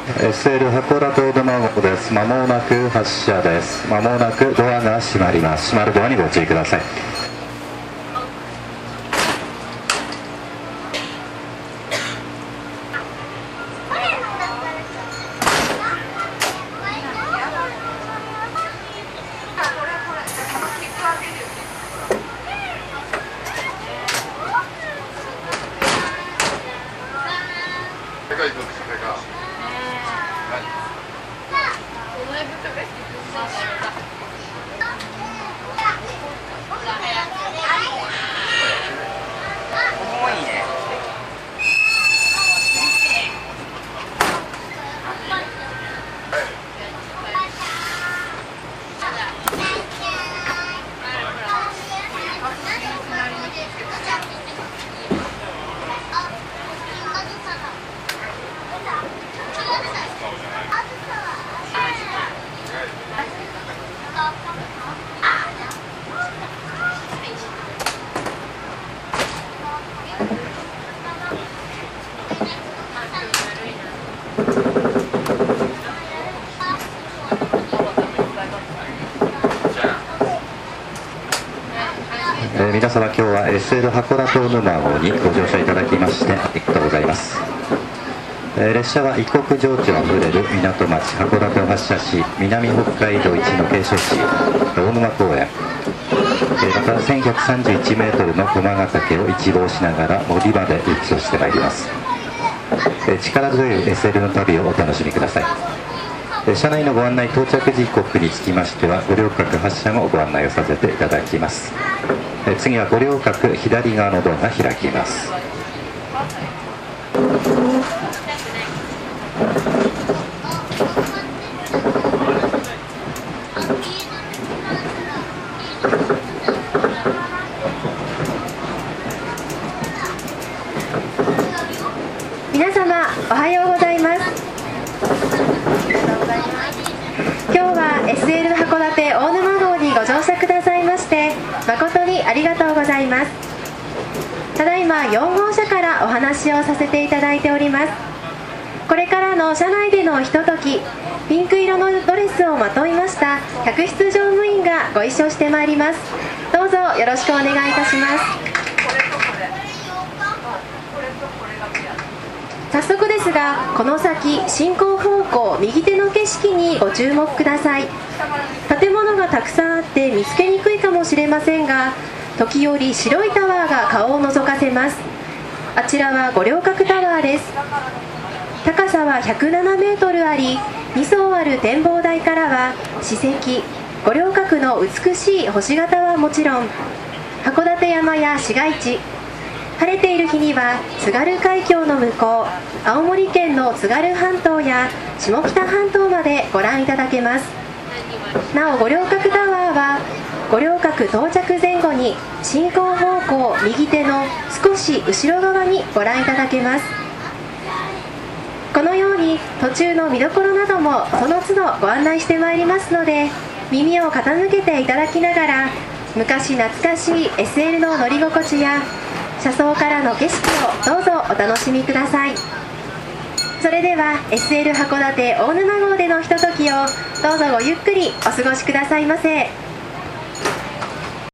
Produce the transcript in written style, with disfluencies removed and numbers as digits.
SL 函館大沼号です。まもなく発車です。まもなくドアが閉まります。閉まるドアにご注意ください。皆様、今日は SL 函館大沼号にご乗車いただきましてありがとうございます。列車は異国情緒あふれる港町函館を発車し、南北海道一の景勝地大沼公園、また1131メートルの駒ヶ岳を一望しながら森まで行きとしてまいります。力強い SL の旅をお楽しみください。車内のご案内、到着時刻につきましては五稜郭発車後ご案内をさせていただきます。次は五稜郭左側のドアが開きます。 皆様おはようございます。今日は SL 函館大沼号にご乗車くださいまして誠にありがとうございます。ただいま4号車からお話をさせていただいております。これからの車内でのひととき、ピンク色のドレスをまといました客室乗務員がご一緒してまいります。どうぞよろしくお願いいたします。早速ですが、この先進行方向右手の景色にご注目ください。建物がたくさんあって見つけにくいかもしれませんが、時折白いタワーが顔を覗かせます。あちらは五稜郭タワーです。高さは107メートルあり、2層ある展望台からは史跡五稜郭の美しい星形はもちろん、函館山や市街地、晴れている日には津軽海峡の向こう、青森県の津軽半島や下北半島までご覧いただけます。なお五稜郭タワーは五稜郭到着前後に進行方向右手の少し後ろ側にご覧いただけます。このように途中の見どころなどもその都度ご案内してまいりますので、耳を傾けていただきながら昔懐かしい SL の乗り心地や車窓からの景色をどうぞお楽しみください。それでは SL 函館大沼号でのひとときをどうぞごゆっくりお過ごしくださいませ。